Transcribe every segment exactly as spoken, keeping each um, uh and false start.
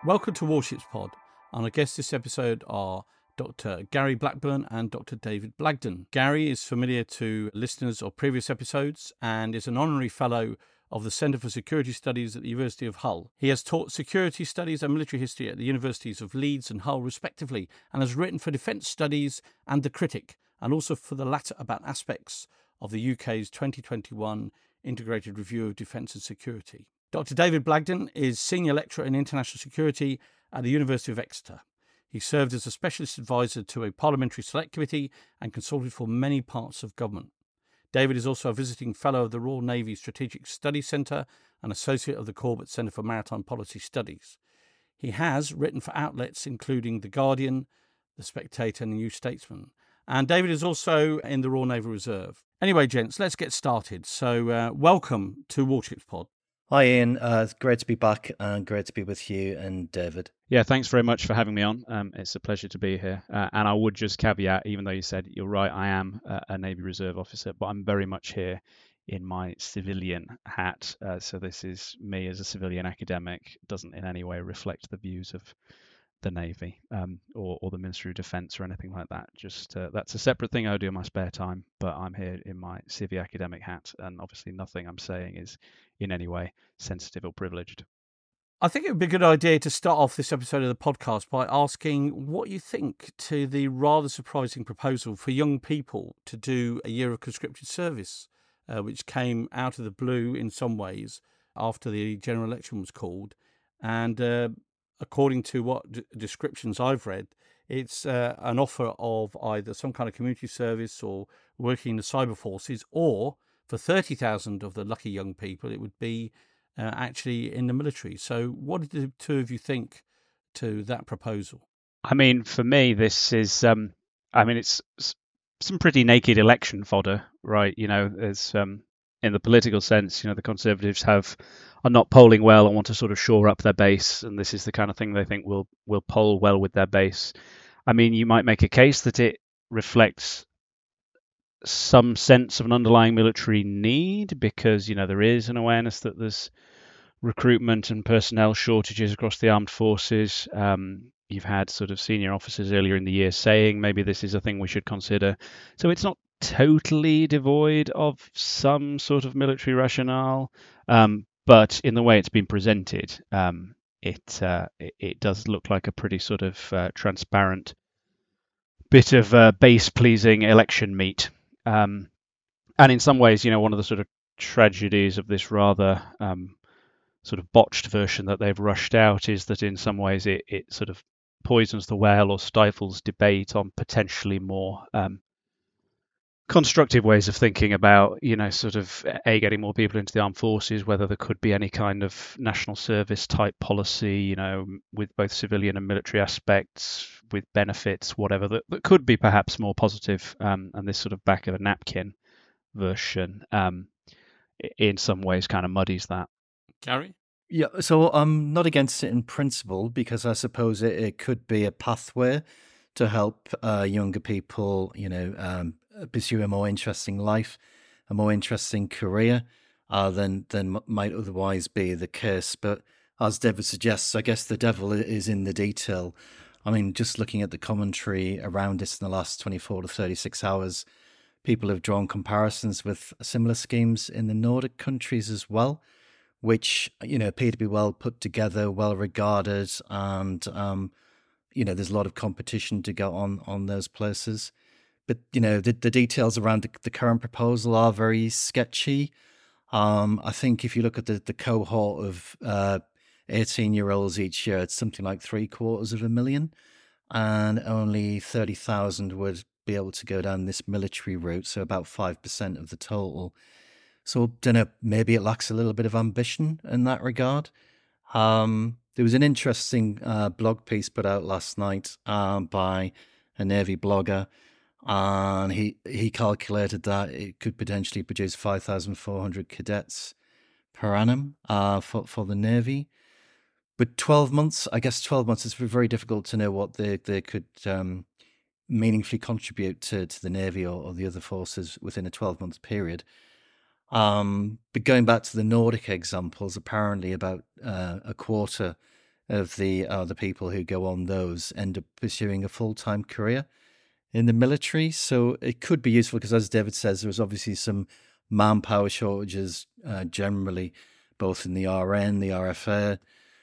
Welcome to Warships Pod, and our guests this episode are Doctor Gary Blackburn and Doctor David Blagden. Gary is familiar to listeners of previous episodes and is an honorary fellow of the Centre for Security Studies at the University of Hull. He has taught security studies and military history at the universities of Leeds and Hull respectively, and has written for Defence Studies and The Critic, and also for the latter about aspects of the U K's twenty twenty-one Integrated Review of Defence and Security. Doctor David Blagden is Senior Lecturer in International Security at the University of Exeter. He served as a Specialist Advisor to a Parliamentary Select Committee and consulted for many parts of government. David is also a Visiting Fellow of the Royal Navy Strategic Studies Centre and Associate of the Corbett Centre for Maritime Policy Studies. He has written for outlets including The Guardian, The Spectator and The New Statesman. And David is also in the Royal Naval Reserve. Anyway, gents, let's get started. So uh, welcome to Warships Pod. Hi Ian, uh, it's great to be back and great to be with you and David. Yeah, thanks very much for having me on. Um, it's a pleasure to be here. Uh, and I would just caveat, even though you said you're right, I am a, a Navy Reserve officer, but I'm very much here in my civilian hat. Uh, so this is me as a civilian academic. It doesn't in any way reflect the views of the Navy um, or, or the Ministry of Defence or anything like that. Just uh, that's a separate thing I do in my spare time, but I'm here in my civvy academic hat, and obviously nothing I'm saying is in any way sensitive or privileged. I think it would be a good idea to start off this episode of the podcast by asking what you think to the rather surprising proposal for young people to do a year of conscripted service, uh, which came out of the blue in some ways after the general election was called. And uh, according to what d- descriptions I've read, it's uh, an offer of either some kind of community service or working in the cyber forces, or for thirty thousand of the lucky young people, it would be uh, actually in the military. So what did the two of you think to that proposal? I mean, for me, this is, um, I mean, it's some pretty naked election fodder, right? You know, there's, um, in the political sense, you know, the Conservatives have are not polling well and want to sort of shore up their base, and this is the kind of thing they think will will poll well with their base. I mean, you might make a case that it reflects some sense of an underlying military need because, you know, there is an awareness that there's recruitment and personnel shortages across the armed forces. Um, you've had sort of senior officers earlier in the year saying maybe this is a thing we should consider. So it's not totally devoid of some sort of military rationale, um, but in the way it's been presented, um, it, uh, it it does look like a pretty sort of uh, transparent bit of uh, base-pleasing election meat. Um, and in some ways, you know, one of the sort of tragedies of this rather um, sort of botched version that they've rushed out is that in some ways it, it sort of poisons the well or stifles debate on potentially more um, constructive ways of thinking about, you know, sort of a getting more people into the armed forces, whether there could be any kind of national service type policy, you know, with both civilian and military aspects, with benefits, whatever, that, that could be perhaps more positive. Um, and this sort of back of a napkin version um, in some ways kind of muddies that. Gary? Yeah, so I'm not against it in principle because I suppose it, it could be a pathway to help uh, younger people, you know, um, pursue a more interesting life, a more interesting career uh, than than might otherwise be the case. But as David suggests, I guess the devil is in the detail. I mean, just looking at the commentary around this in the last twenty-four to thirty-six hours, people have drawn comparisons with similar schemes in the Nordic countries as well, which, you know, appear to be well put together, well regarded, and um, you know, there's a lot of competition to go on on those places. But, you know, the, the details around the, the current proposal are very sketchy. Um, I think if you look at the, the cohort of uh, eighteen-year-olds each year, it's something like three quarters of a million, and only thirty thousand would be able to go down this military route, so about five percent of the total. So, I don't know, maybe it lacks a little bit of ambition in that regard. Um, there was an interesting uh, blog piece put out last night um, by a Navy blogger, and he, he calculated that it could potentially produce five thousand four hundred cadets per annum uh, for, for the Navy. But twelve months, I guess twelve months, it's very difficult to know what they, they could um, meaningfully contribute to, to the Navy or, or the other forces within a twelve-month period. Um, but going back to the Nordic examples, apparently about uh, a quarter of the uh, the people who go on those end up pursuing a full-time career in the military. So it could be useful because, as David says, there's obviously some manpower shortages uh, generally, both in the R N, the R F A,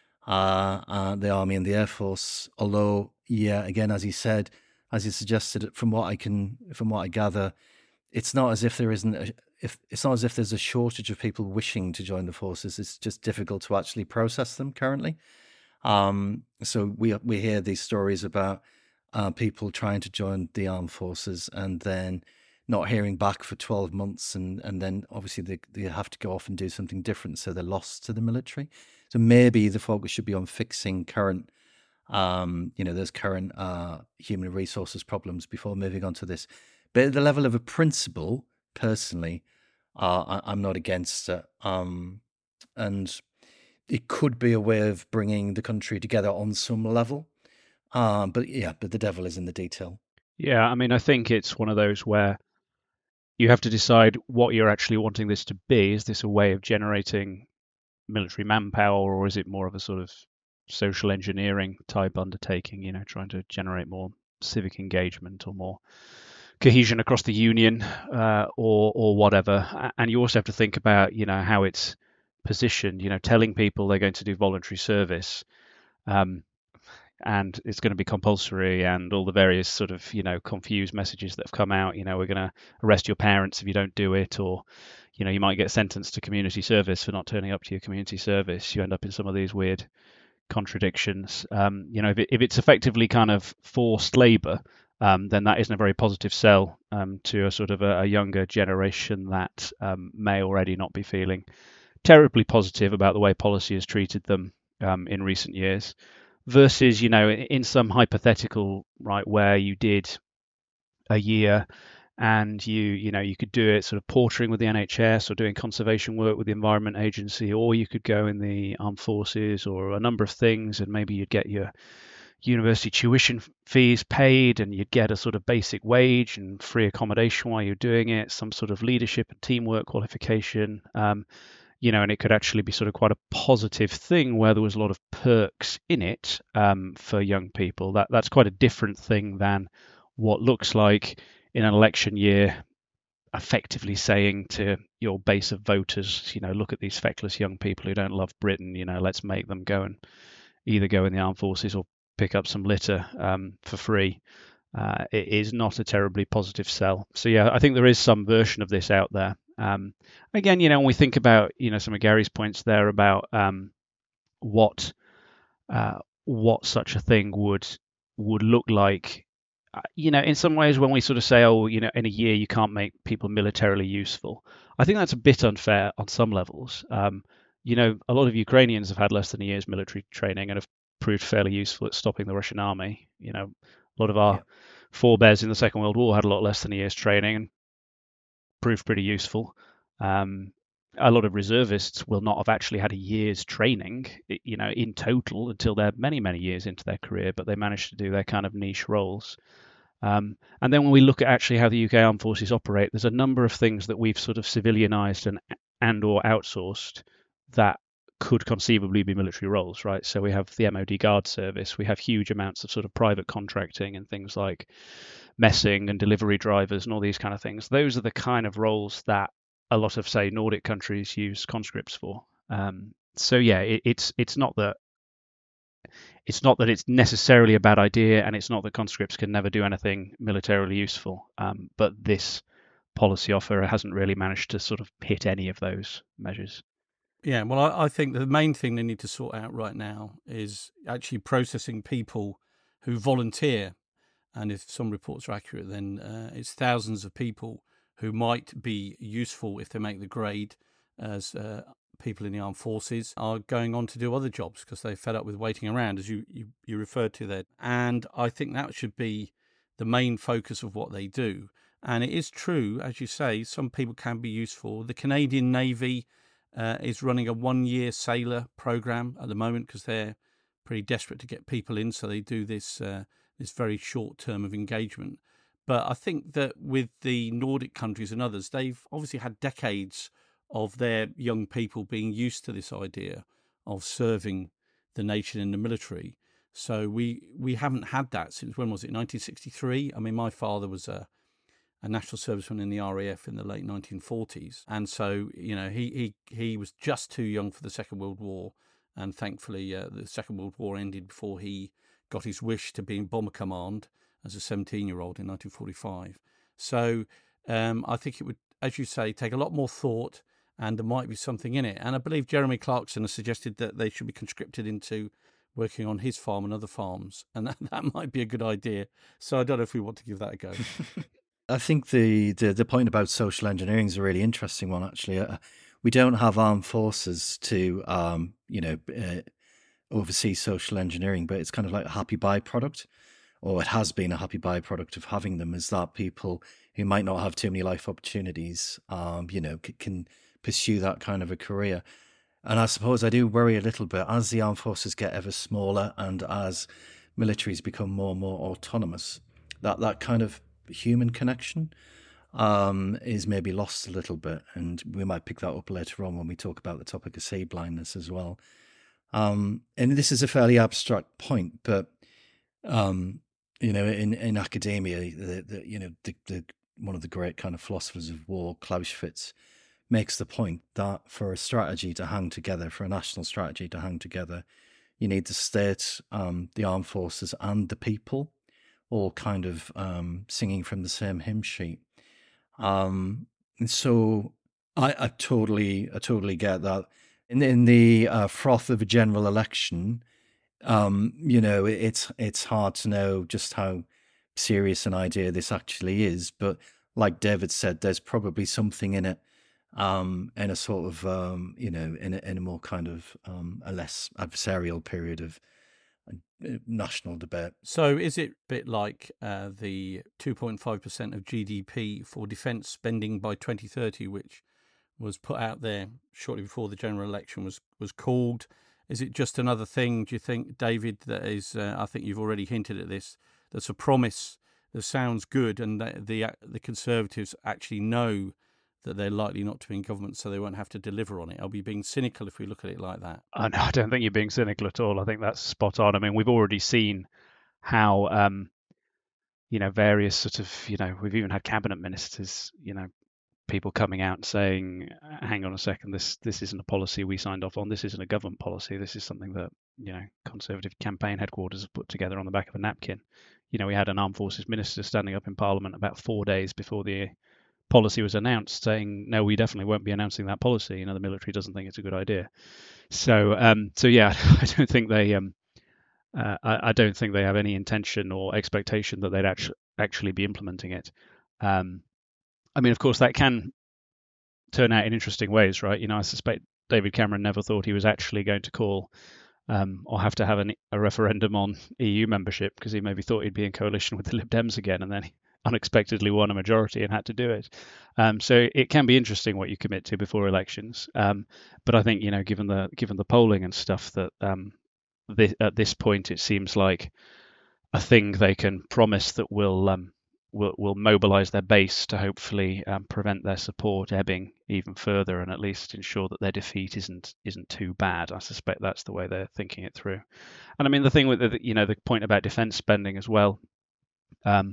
uh, uh, the Army and the Air Force. Although, yeah, again, as he said, as he suggested, from what I can, from what I gather, it's not as if there isn't a, if it's not as if there's a shortage of people wishing to join the forces. It's just difficult to actually process them currently. Um, so we we hear these stories about uh, people trying to join the armed forces and then not hearing back for twelve months, and, and then obviously they, they have to go off and do something different, so they're lost to the military. So maybe the focus should be on fixing current, um, you know, those current uh, human resources problems before moving on to this. But at the level of a principle, personally, uh, I, I'm not against it. Um, and it could be a way of bringing the country together on some level. Um, but yeah, but the devil is in the detail. Yeah, I mean, I think it's one of those where you have to decide what you're actually wanting this to be. Is this a way of generating military manpower, or is it more of a sort of social engineering type undertaking, you know, trying to generate more civic engagement or more cohesion across the union, uh, or or whatever. And you also have to think about, you know, how it's positioned, you know, telling people they're going to do voluntary service, um, and it's going to be compulsory, and all the various sort of, you know, confused messages that have come out, you know, we're going to arrest your parents if you don't do it, or, you know, you might get sentenced to community service for not turning up to your community service. You end up in some of these weird contradictions. Um, you know, if, it, if it's effectively kind of forced labour, um, then that isn't a very positive sell um, to a sort of a, a younger generation that um, may already not be feeling terribly positive about the way policy has treated them um, in recent years. Versus, you know, in some hypothetical, right, where you did a year and you, you know, you could do it sort of portering with the N H S or doing conservation work with the Environment Agency, or you could go in the armed forces or a number of things, and maybe you'd get your university tuition fees paid, and you'd get a sort of basic wage and free accommodation while you're doing it, some sort of leadership and teamwork qualification. Um, you know, and it could actually be sort of quite a positive thing where there was a lot of perks in it um, for young people. That that's quite a different thing than what looks like in an election year, effectively saying to your base of voters, you know, look at these feckless young people who don't love Britain, you know, let's make them go and either go in the armed forces or pick up some litter um, for free. Uh, it is not a terribly positive sell. So yeah, I think there is some version of this out there. Um, again, you know, when we think about, you know, some of Gary's points there about um, what uh, what such a thing would would look like, uh, you know, in some ways when we sort of say, oh, you know, in a year you can't make people militarily useful, I think that's a bit unfair on some levels. Um, you know, a lot of Ukrainians have had less than a year's military training and have proved fairly useful at stopping the Russian army. You know, a lot of our yeah. forebears in the Second World War had a lot less than a year's training and proved pretty useful. Um, a lot of reservists will not have actually had a year's training, you know, in total until they're many, many years into their career, but they managed to do their kind of niche roles. Um, and then when we look at actually how the U K Armed Forces operate, there's a number of things that we've sort of civilianized and and or outsourced that could conceivably be military roles, right? So we have the M O D Guard service, we have huge amounts of sort of private contracting and things like messing and delivery drivers and all these kind of things. Those are the kind of roles that a lot of, say, Nordic countries use conscripts for. Um, so yeah, it, it's it's not that it's not that it's necessarily a bad idea, and it's not that conscripts can never do anything militarily useful. Um, but this policy offer hasn't really managed to sort of hit any of those measures. Yeah, well, I, I think the main thing they need to sort out right now is actually processing people who volunteer. And if some reports are accurate, then uh, it's thousands of people who might be useful if they make the grade as uh, people in the armed forces are going on to do other jobs because they're fed up with waiting around, as you, you, you referred to there. And I think that should be the main focus of what they do. And it is true, as you say, some people can be useful. The Canadian Navy uh, is running a one-year sailor program at the moment because they're pretty desperate to get people in, so they do this uh, this very short term of engagement. But I think that with the Nordic countries and others, they've obviously had decades of their young people being used to this idea of serving the nation in the military. So we we haven't had that since, when was it, nineteen sixty-three? I mean, my father was a, a national serviceman in the R A F in the late nineteen forties. And so, you know, he, he, he was just too young for the Second World War. And thankfully, uh, the Second World War ended before he got his wish to be in Bomber Command as a seventeen-year-old in nineteen forty-five. So um, I think it would, as you say, take a lot more thought, and there might be something in it. And I believe Jeremy Clarkson has suggested that they should be conscripted into working on his farm and other farms, and that, that might be a good idea. So I don't know if we want to give that a go. I think the, the, the point about social engineering is a really interesting one, actually. Uh, we don't have armed forces to, um, you know, uh, oversee social engineering, but it's kind of like a happy byproduct, or it has been a happy byproduct of having them, is that people who might not have too many life opportunities, um, you know, c- can pursue that kind of a career. And I suppose I do worry a little bit as the armed forces get ever smaller and as militaries become more and more autonomous, that that kind of human connection um, is maybe lost a little bit. And we might pick that up later on when we talk about the topic of sea blindness as well. Um, and this is a fairly abstract point, but um, you know, in, in academia, the, the you know, the, the one of the great kind of philosophers of war, Clausewitz, makes the point that for a strategy to hang together, for a national strategy to hang together, you need the state, um, the armed forces, and the people all kind of um, singing from the same hymn sheet. Um, and so I, I totally, I totally get that. In, in the uh, froth of a general election, um, you know, it, it's it's hard to know just how serious an idea this actually is. But like David said, there's probably something in it, um, in a sort of, um, you know, in a, in a more kind of um, a less adversarial period of uh, national debate. So is it a bit like uh, the two point five percent of G D P for defence spending by twenty thirty, which was put out there shortly before the general election was, was called? Is it just another thing, do you think, David, that is, uh, I think you've already hinted at this, that's a promise that sounds good, and that the the Conservatives actually know that they're likely not to be in government, so they won't have to deliver on it? Are we being cynical if we look at it like that? Oh, no, I don't think you're being cynical at all. I think that's spot on. I mean, we've already seen how, um, you know, various sort of, you know, we've even had cabinet ministers, you know, people coming out and saying, hang on a second, this this isn't a policy we signed off on. This isn't a government policy. This is something that, you know, Conservative campaign headquarters have put together on the back of a napkin. You know, we had an armed forces minister standing up in Parliament about four days before the policy was announced saying, no, we definitely won't be announcing that policy. You know, the military doesn't think it's a good idea. So, um, so yeah, I don't think they, um, uh, I, I don't think they have any intention or expectation that they'd actually actually be implementing it. Um, I mean, of course, that can turn out in interesting ways, right? You know, I suspect David Cameron never thought he was actually going to call um, or have to have an, a referendum on E U membership, because he maybe thought he'd be in coalition with the Lib Dems again, and then he unexpectedly won a majority and had to do it. Um, so it can be interesting what you commit to before elections. Um, but I think, you know, given the given the polling and stuff, that um, this, at this point it seems like a thing they can promise that will um, will will mobilise their base to hopefully um, prevent their support ebbing even further, and at least ensure that their defeat isn't isn't too bad. I suspect that's the way they're thinking it through. And I mean, the thing with the, you know, the point about defence spending as well. Um,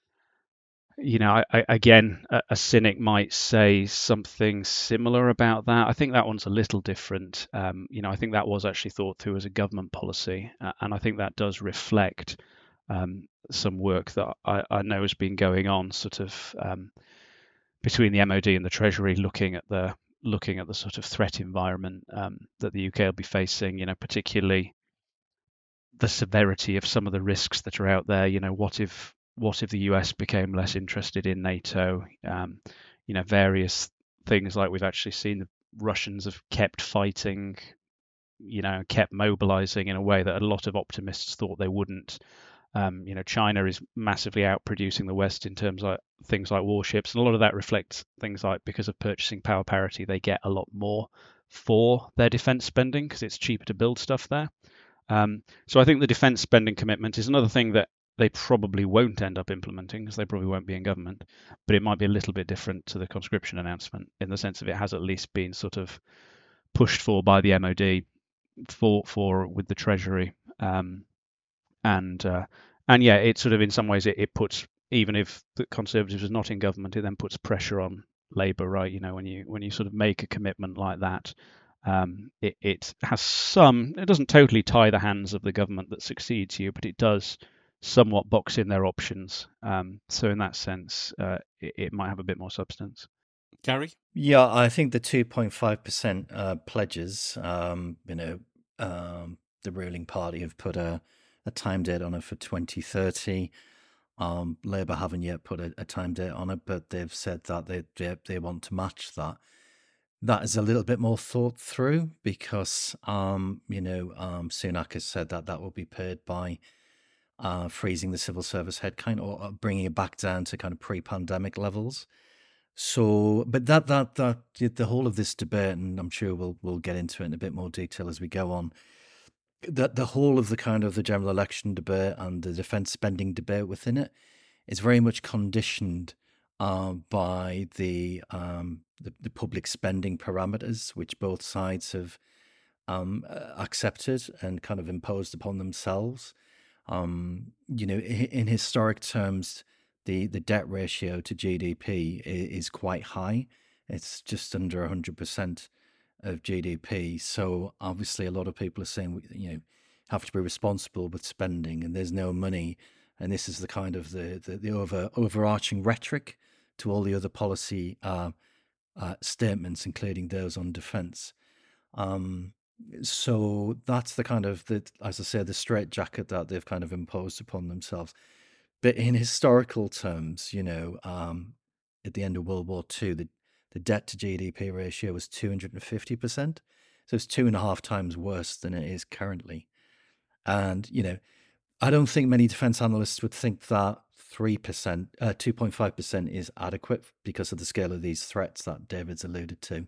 you know, I, I, again, a, a cynic might say something similar about that. I think that one's a little different. Um, you know, I think that was actually thought through as a government policy, uh, and I think that does reflect um, some work that I, I know has been going on, sort of um, between the M O D and the Treasury, looking at the looking at the sort of threat environment um, that the U K will be facing. You know, particularly the severity of some of the risks that are out there. You know, what if what if the U S became less interested in NATO? Um, you know, various things like we've actually seen the Russians have kept fighting, you know, kept mobilizing in a way that a lot of optimists thought they wouldn't. Um, you know, China is massively outproducing the West in terms of things like warships, and a lot of that reflects things like, because of purchasing power parity, they get a lot more for their defense spending because it's cheaper to build stuff there. Um, so I think the defense spending commitment is another thing that they probably won't end up implementing, because they probably won't be in government, but it might be a little bit different to the conscription announcement in the sense of it has at least been sort of pushed for by the M O D, for for with the Treasury, um, and uh, and yeah, it sort of in some ways it, it puts, even if the Conservatives are not in government, it then puts pressure on Labour, right? You know, when you when you sort of make a commitment like that, um, it it has some. It doesn't totally tie the hands of the government that succeeds you, but it does somewhat box in their options. Um, so in that sense, uh, it, it might have a bit more substance. Gary? Yeah, I think the two point five percent uh, pledges, um, you know, um, the ruling party have put a, a time date on it for twenty thirty. Um, Labour haven't yet put a, a time date on it, but they've said that they, they they want to match that. That is a little bit more thought through because, um, you know, um, Sunak has said that that will be paid by uh, freezing the civil service headcount or bringing it back down to kind of pre-pandemic levels. So, but that that that the whole of this debate, and I'm sure we'll we'll get into it in a bit more detail as we go on. That the whole of the kind of the general election debate and the defence spending debate within it is very much conditioned uh, by the, um, the the public spending parameters, which both sides have um, accepted and kind of imposed upon themselves. Um, you know, in historic terms, the, the debt ratio to G D P is quite high. It's just under one hundred percent of G D P. So obviously a lot of people are saying, you know, have to be responsible with spending and there's no money. And this is the kind of the, the, the over overarching rhetoric to all the other policy uh, uh, statements, including those on defence. Um, so that's the kind of, the, as I say, the straitjacket that they've kind of imposed upon themselves. But in historical terms, you know, um, at the end of World War Two, the, the debt to G D P ratio was two hundred fifty percent. So it's two and a half times worse than it is currently. And, you know, I don't think many defence analysts would think that three percent, uh, two point five percent is adequate because of the scale of these threats that David's alluded to.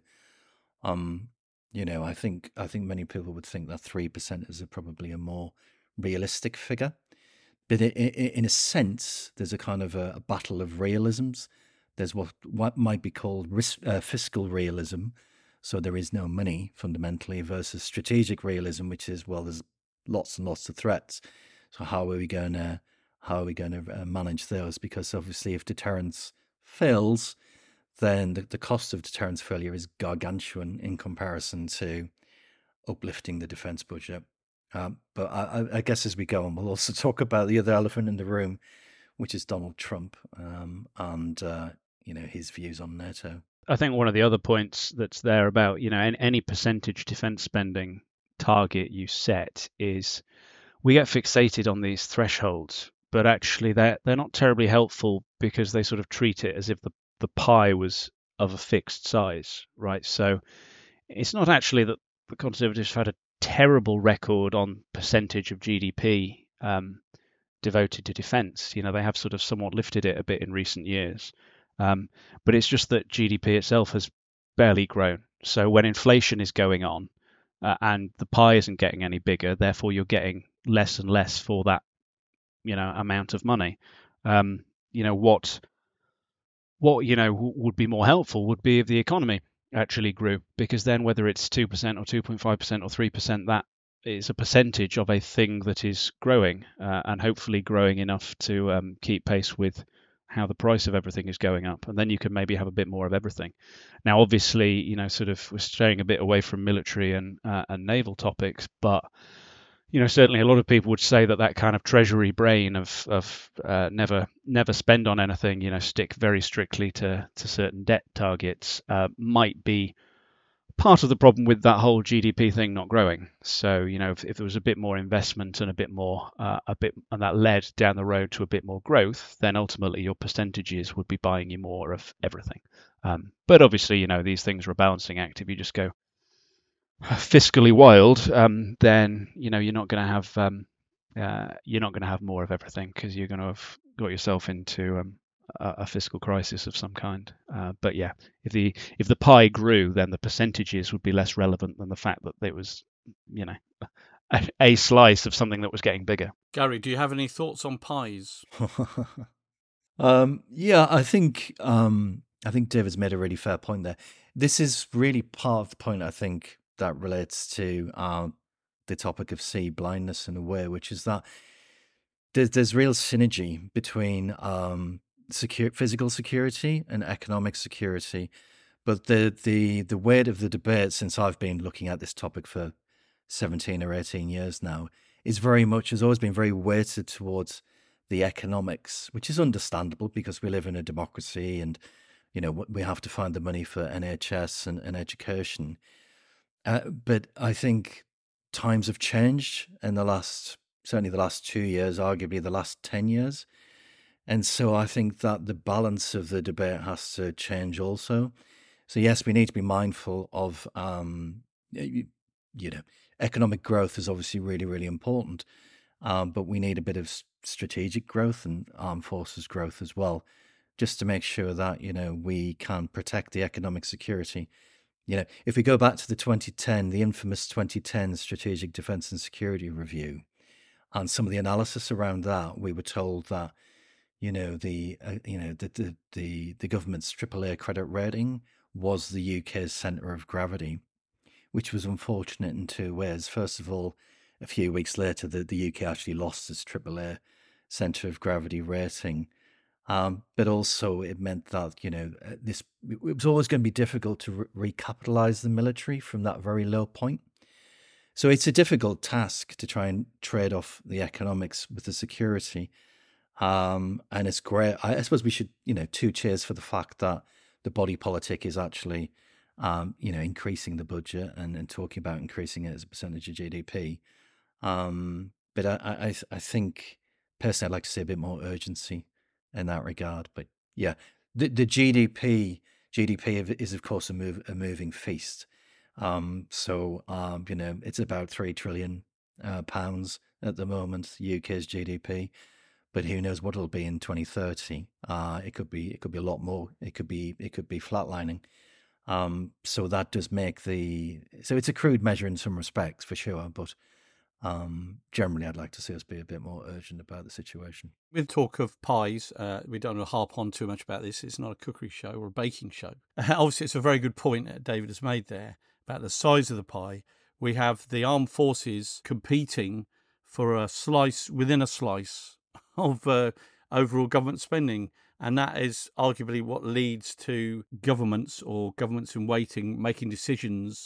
Um, you know, I think I think many people would think that three percent is a, probably a more realistic figure. But it, it, in a sense, there's a kind of a, a battle of realisms. There's what, what might be called risk, uh, fiscal realism, so there is no money fundamentally, versus strategic realism, which is, well, there's lots and lots of threats. So how are we going to how are we going to uh, manage those? Because obviously, if deterrence fails, then the, the cost of deterrence failure is gargantuan in comparison to uplifting the defence budget. Um, but I, I guess as we go on, we'll also talk about the other elephant in the room, which is Donald Trump um, and uh, you know, his views on NATO. I think one of the other points that's there about, you know, any percentage defence spending target you set is, we get fixated on these thresholds, but actually they're they're not terribly helpful because they sort of treat it as if the the pie was of a fixed size, right? So it's not actually that the Conservatives have had a terrible record on percentage of G D P um, devoted to defence. You know, they have sort of somewhat lifted it a bit in recent years, um, but it's just that G D P itself has barely grown. So when inflation is going on uh, and the pie isn't getting any bigger, therefore you're getting less and less for that, you know, amount of money. Um, you know, what what you know w- would be more helpful would be if the economy actually grew, because then whether it's two percent or two point five percent or three percent, that is a percentage of a thing that is growing uh, and hopefully growing enough to um, keep pace with how the price of everything is going up, and then you can maybe have a bit more of everything. Now, obviously, you know, sort of we're straying a bit away from military and uh, and naval topics, but you know, certainly a lot of people would say that that kind of treasury brain of of uh, never never spend on anything, you know, stick very strictly to to certain debt targets, uh, might be part of the problem with that whole G D P thing not growing. So, you know, if, if there was a bit more investment and a bit more, uh, a bit, and that led down the road to a bit more growth, then ultimately your percentages would be buying you more of everything. Um, but obviously, you know, these things are a balancing act. If you just go fiscally wild, um, then you know you're not going to have um, uh, you're not going to have more of everything, because you're going to have got yourself into um, a, a fiscal crisis of some kind. Uh, but yeah, if the if the pie grew, then the percentages would be less relevant than the fact that it was, you know, a, a slice of something that was getting bigger. Gary, do you have any thoughts on pies? um, yeah, I think um, I think David's made a really fair point there. This is really part of the point, I think, that relates to uh, the topic of sea blindness in a way, which is that there's, there's real synergy between um, secure, physical security and economic security. But the, the, the weight of the debate, since I've been looking at this topic for seventeen or eighteen years now, is very much, has always been very weighted towards the economics, which is understandable because we live in a democracy and, you know, we have to find the money for N H S and, and education. Uh, but I think times have changed in the last, certainly the last two years, arguably the last ten years. And so I think that the balance of the debate has to change also. So yes, we need to be mindful of, um, you, you know, economic growth is obviously really, really important, um, but we need a bit of strategic growth and armed forces growth as well, just to make sure that, you know, we can protect the economic security. You know, if we go back to the twenty ten, the infamous twenty ten Strategic Defence and Security Review, and some of the analysis around that, we were told that, you know, the uh, you know the, the the the government's triple A credit rating was the U K's centre of gravity, which was unfortunate in two ways. First of all, a few weeks later, the, the U K actually lost its triple A centre of gravity rating. Um, but also it meant that, you know, this it was always going to be difficult to re- recapitalize the military from that very low point. So it's a difficult task to try and trade off the economics with the security. Um, and it's great. I, I suppose we should, you know, two cheers for the fact that the body politic is actually, um, you know, increasing the budget and, and talking about increasing it as a percentage of G D P. Um, but I, I, I think personally, I'd like to see a bit more urgency in that regard. But yeah, the, the G D P G D P is of course a move a moving feast. Um, so um, you know, it's about three trillion uh, pounds at the moment, U K's G D P. But who knows what it'll be in twenty thirty? Uh, it could be it could be a lot more. It could be it could be flatlining. Um, so that does make the so it's a crude measure in some respects for sure, but um, generally I'd like to see us be a bit more urgent about the situation. With talk of pies, uh, we don't want to harp on too much about this. It's not a cookery show or a baking show. Obviously, it's a very good point that David has made there about the size of the pie. We have the armed forces competing for a slice within a slice of uh, overall government spending. And that is arguably what leads to governments or governments in waiting making decisions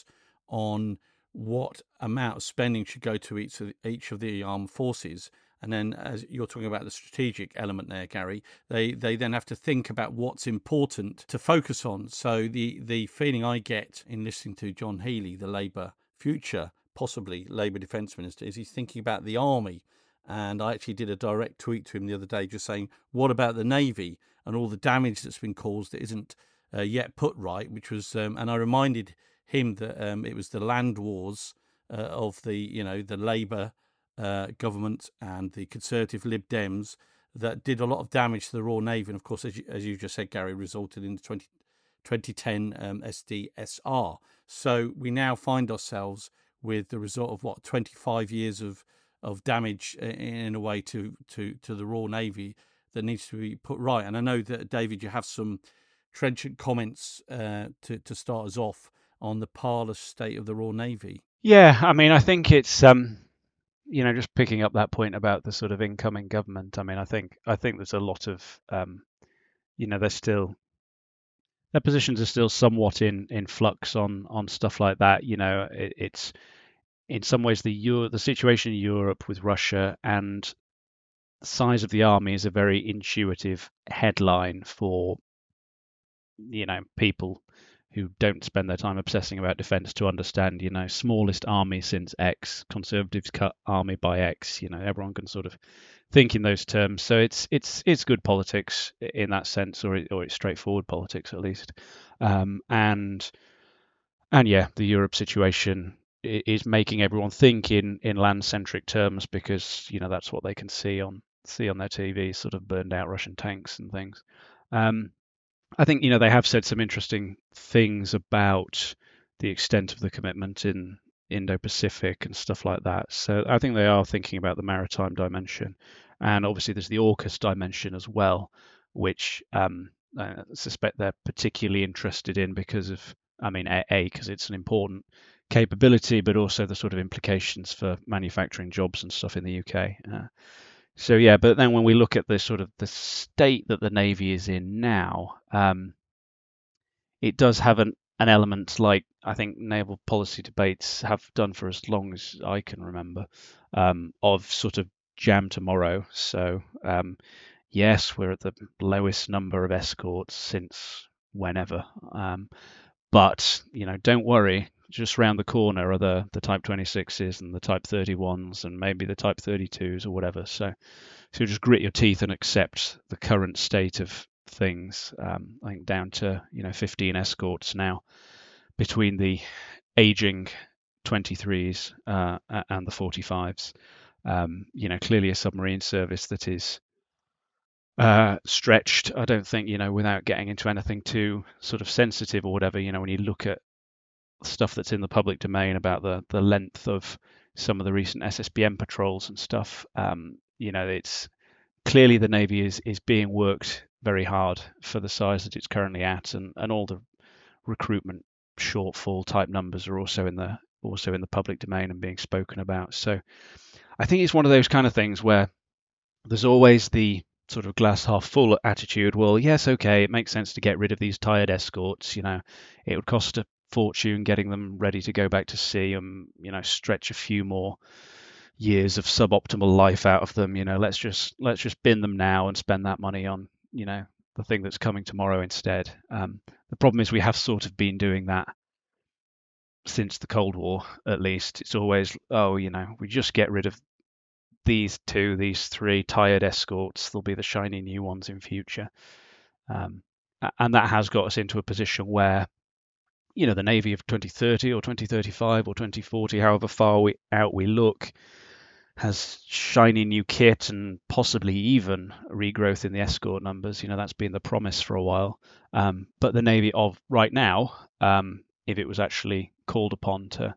on what amount of spending should go to each of, each of the armed forces. And then, as you're talking about the strategic element there, Gary, they, they then have to think about what's important to focus on. So the, the feeling I get in listening to John Healey, the Labour future, possibly Labour Defence Minister, is he's thinking about the army. And I actually did a direct tweet to him the other day just saying, what about the Navy and all the damage that's been caused that isn't uh, yet put right, which was, um, and I reminded him that um, it was the land wars uh, of the, you know, the Labour uh, government and the Conservative Lib Dems that did a lot of damage to the Royal Navy. And of course, as you, as you just said, Gary, resulted in the twenty, twenty ten um, S D S R. So we now find ourselves with the result of what, twenty-five years of of damage in a way to, to, to the Royal Navy that needs to be put right. And I know that, David, you have some trenchant comments uh, to, to start us off on the parlous state of the Royal Navy. Yeah, I mean, I think it's, um, you know, just picking up that point about the sort of incoming government. I mean, I think I think there's a lot of, um, you know, there's still, their positions are still somewhat in, in flux on, on stuff like that. You know, it, it's, in some ways, the Euro, the situation in Europe with Russia and the size of the army is a very intuitive headline for, you know, people who don't spend their time obsessing about defence to understand, you know, smallest army since X, Conservatives cut army by X. You know, everyone can sort of think in those terms. So it's it's it's good politics in that sense, or it, or it's straightforward politics at least. Um, and and yeah, the Europe situation is making everyone think in, in land-centric terms because, you know, that's what they can see on see on their T V, sort of burned out Russian tanks and things. Um, I think, you know, they have said some interesting things about the extent of the commitment in Indo-Pacific and stuff like that. So I think they are thinking about the maritime dimension. And obviously there's the AUKUS dimension as well, which um, I suspect they're particularly interested in because of, I mean, A, because it's an important capability, but also the sort of implications for manufacturing jobs and stuff in the U K. Uh, so yeah, but then when we look at the sort of the state that the Navy is in now, um, it does have an, an element like I think naval policy debates have done for as long as I can remember, um, of sort of jam tomorrow. So um, yes, we're at the lowest number of escorts since whenever. Um, but you know, don't worry. Just round the corner are the, the Type twenty-sixes and the Type thirty-ones and maybe the Type thirty-twos or whatever. So, so just grit your teeth and accept the current state of things. Um, I think down to you know fifteen escorts now between the aging twenty-threes uh, and the forty-fives. Um, you know, clearly a submarine service that is uh, stretched. I don't think, you know, without getting into anything too sort of sensitive or whatever, you know, when you look at stuff that's in the public domain about the, the length of some of the recent S S B M patrols and stuff, um, you know, it's clearly the Navy is, is being worked very hard for the size that it's currently at, and, and all the recruitment shortfall type numbers are also in the also in the public domain and being spoken about. So I think it's one of those kind of things where there's always the sort of glass half full attitude. Well, yes, okay, it makes sense to get rid of these tired escorts. You know, it would cost a fortune getting them ready to go back to sea and, you know, stretch a few more years of suboptimal life out of them. You know, let's just let's just bin them now and spend that money on, you know, the thing that's coming tomorrow instead. Um, the problem is we have sort of been doing that since the Cold War, at least. It's always, oh, you know, we just get rid of these two, these three tired escorts. They'll be the shiny new ones in future. Um, and that has got us into a position where, you know, the Navy of twenty thirty or twenty thirty-five or twenty forty, however far we, out we look, has shiny new kit and possibly even regrowth in the escort numbers. You know, that's been the promise for a while. Um, but the Navy of right now, um, if it was actually called upon to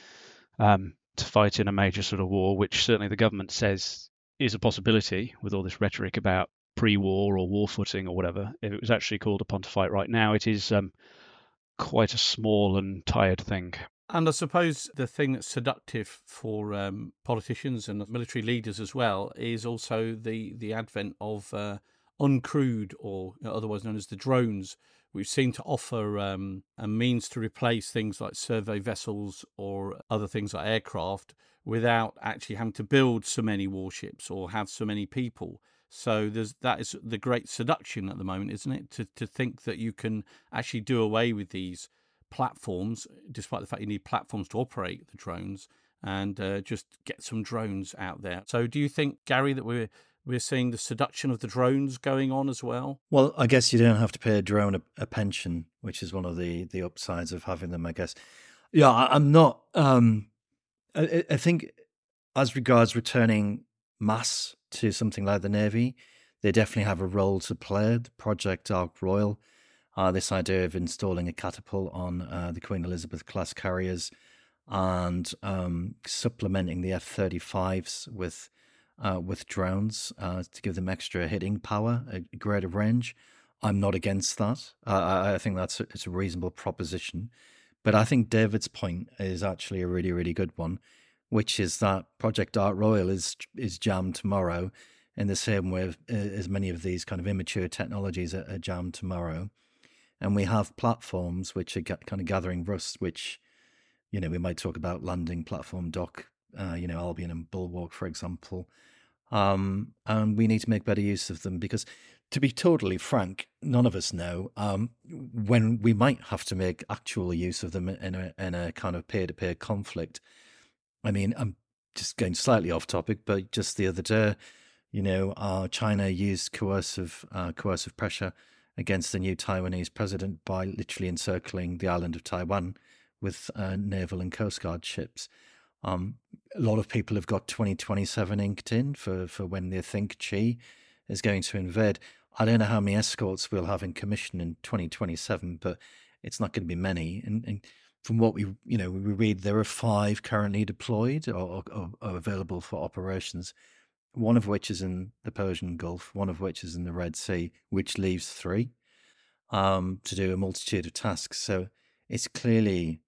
um, to fight in a major sort of war, which certainly the government says is a possibility with all this rhetoric about pre-war or war footing or whatever, if it was actually called upon to fight right now, it is um, quite a small and tired thing. And I suppose the thing that's seductive for um, politicians and military leaders as well is also the, the advent of uh, uncrewed, or otherwise known as the drones, which seem to offer um, a means to replace things like survey vessels or other things like aircraft without actually having to build so many warships or have so many people. So there's that is the great seduction at the moment, isn't it? To to think that you can actually do away with these platforms, despite the fact you need platforms to operate the drones, and uh, just get some drones out there. So do you think, Gary, that we're we're seeing the seduction of the drones going on as well? Well, I guess you don't have to pay a drone a, a pension, which is one of the, the upsides of having them, I guess. Yeah, I, I'm not... Um, I, I think as regards returning mass to something like the Navy, they definitely have a role to play. The Project Ark Royal, uh, this idea of installing a catapult on uh, the Queen Elizabeth class carriers and um, supplementing the F thirty-fives with uh, with drones uh, to give them extra hitting power, a greater range. I'm not against that. Uh, I, I think that's a, it's a reasonable proposition. But I think David's point is actually a really, really good one, which is that Project Ark Royal is is jammed tomorrow in the same way as many of these kind of immature technologies are, are jammed tomorrow. And we have platforms which are kind of gathering rust, which, you know, we might talk about landing platform dock, uh, you know, Albion and Bulwark, for example. Um, and we need to make better use of them because, to be totally frank, none of us know um, when we might have to make actual use of them in a, in a kind of peer-to-peer conflict. I mean, I'm just going slightly off topic, but just the other day, you know, uh, China used coercive uh, coercive pressure against the new Taiwanese president by literally encircling the island of Taiwan with uh, naval and coast guard ships. Um, a lot of people have got twenty twenty-seven inked in for, for when they think Xi is going to invade. I don't know how many escorts we'll have in commission in twenty twenty-seven, but it's not going to be many. And, and from what we, you know, we read, there are five currently deployed or, or, or available for operations. One of which is in the Persian Gulf, one of which is in the Red Sea, which leaves three um, to do a multitude of tasks. So it's clearly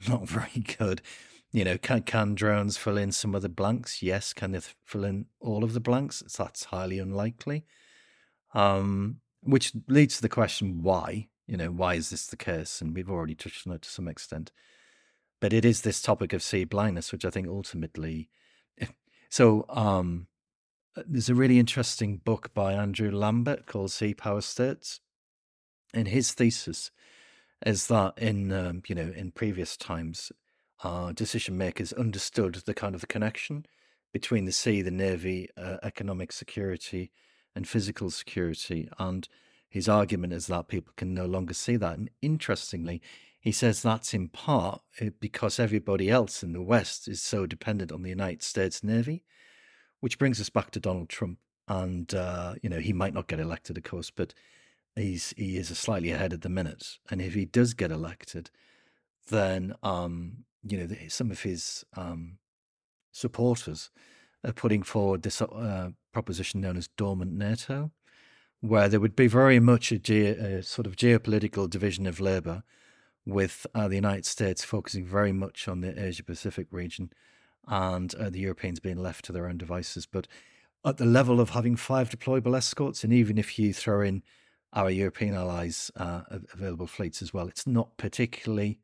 not very good. You know, can, can drones fill in some of the blanks? Yes. Can they fill in all of the blanks? That's highly unlikely. Um, which leads to the question, why? You know, why is this the case? And we've already touched on it to some extent. But it is this topic of sea blindness, which I think ultimately... So um, there's a really interesting book by Andrew Lambert called Sea Power States. And his thesis is that in, um, you know, in previous times, uh, decision makers understood the kind of the connection between the sea, the navy, uh, economic security, and physical security. And his argument is that people can no longer see that. And interestingly, he says that's in part because everybody else in the West is so dependent on the United States Navy, which brings us back to Donald Trump. And, uh, you know, he might not get elected, of course, but he's he is slightly ahead at the minute. And if he does get elected, then, um, you know, some of his um, supporters are putting forward this uh, proposition known as dormant NATO, where there would be very much a, ge- a sort of geopolitical division of labour, with uh, the United States focusing very much on the Asia-Pacific region and uh, the Europeans being left to their own devices. But at the level of having five deployable escorts, and even if you throw in our European allies' uh, available fleets as well, it's not particularly...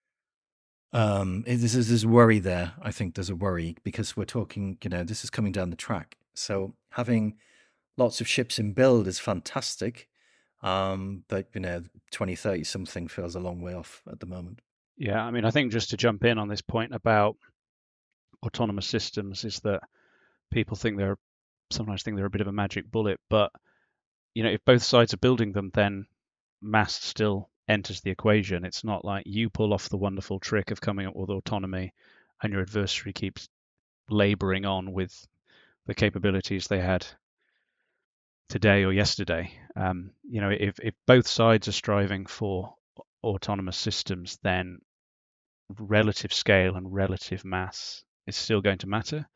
Um, there's, there's a worry there. I think there's a worry because we're talking, you know, this is coming down the track. So having lots of ships in build is fantastic. Um, but, you know, twenty thirty something feels a long way off at the moment. Yeah, I mean, I think just to jump in on this point about autonomous systems is that people think they're sometimes think they're a bit of a magic bullet, but, you know, if both sides are building them, then mass still enters the equation. It's not like you pull off the wonderful trick of coming up with autonomy and your adversary keeps laboring on with the capabilities they had today or yesterday. Um, you know, if, if both sides are striving for autonomous systems, then relative scale and relative mass is still going to matter.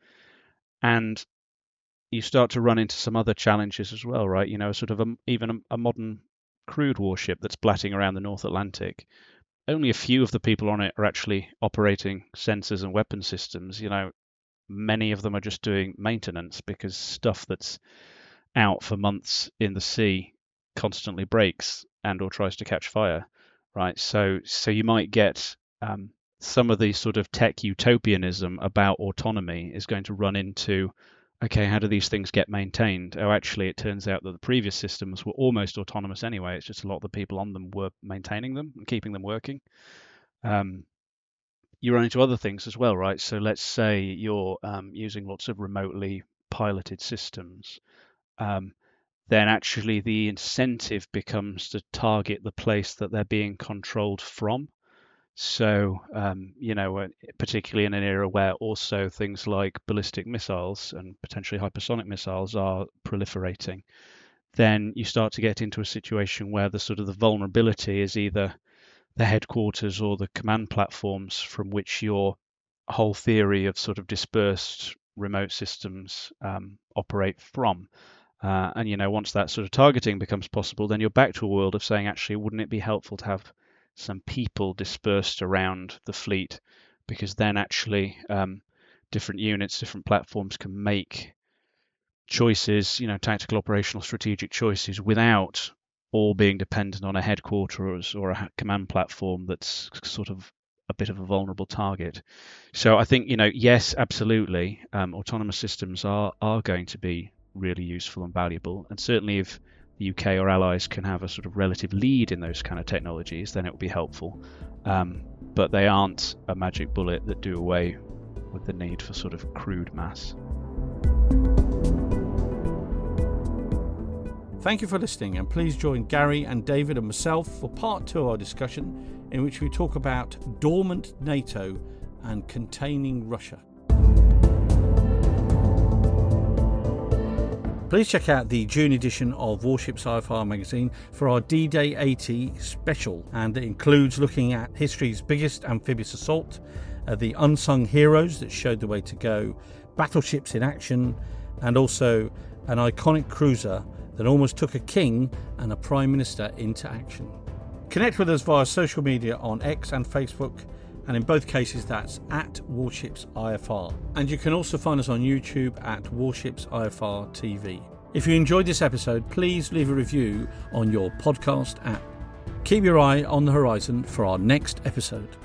And you start to run into some other challenges as well, right? You know, sort of a, even a, a modern crude warship that's blatting around the North Atlantic, only a few of the people on it are actually operating sensors and weapon systems. You know, many of them are just doing maintenance because stuff that's out for months in the sea constantly breaks and or tries to catch fire, right? So so you might get um, some of the sort of tech utopianism about autonomy is going to run into, okay, how do these things get maintained? Oh, actually, it turns out that the previous systems were almost autonomous anyway. It's just a lot of the people on them were maintaining them and keeping them working. Um, you run into other things as well, right? So let's say you're um, using lots of remotely piloted systems. Um, then actually the incentive becomes to target the place that they're being controlled from. So, um, you know, particularly in an era where also things like ballistic missiles and potentially hypersonic missiles are proliferating, then you start to get into a situation where the sort of the vulnerability is either the headquarters or the command platforms from which your whole theory of sort of dispersed remote systems um, operate from. Uh, and, you know, once that sort of targeting becomes possible, then you're back to a world of saying, actually, wouldn't it be helpful to have some people dispersed around the fleet, because then actually um, different units, different platforms can make choices, you know, tactical, operational, strategic choices without all being dependent on a headquarters or a command platform that's sort of a bit of a vulnerable target. So I think, you know, yes, absolutely, um, autonomous systems are are going to be really useful and valuable, and certainly if the U K or allies can have a sort of relative lead in those kind of technologies, then it will be helpful. Um, but they aren't a magic bullet that do away with the need for sort of crude mass. Thank you for listening, and please join Gary and David and myself for part two of our discussion, in which we talk about dormant NATO and containing Russia. Please check out the June edition of Warship Sci-Fi magazine for our D-Day eighty special, and it includes looking at history's biggest amphibious assault, uh, the unsung heroes that showed the way to go, battleships in action, and also an iconic cruiser that almost took a king and a prime minister into action. Connect with us via social media on X and Facebook, And in both cases, that's at Warships I F R. And you can also find us on YouTube at Warships I F R T V. If you enjoyed this episode, please leave a review on your podcast app. Keep your eye on the horizon for our next episode.